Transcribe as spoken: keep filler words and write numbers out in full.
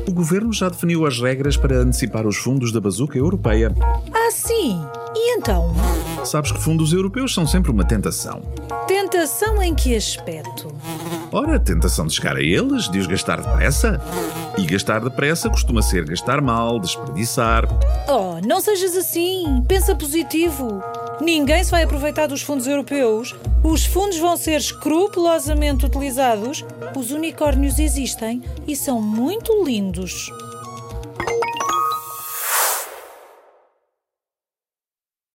O governo já definiu as regras para antecipar os fundos da bazuca europeia. Ah, sim? E então? Sabes que fundos europeus são sempre uma tentação. Tentação em que aspecto? Ora, tentação de chegar a eles, de os gastar depressa. E gastar depressa costuma ser gastar mal, desperdiçar. Oh, não sejas assim. Pensa positivo. Ninguém se vai aproveitar dos fundos europeus. Os fundos vão ser escrupulosamente utilizados. Os unicórnios existem e são muito lindos.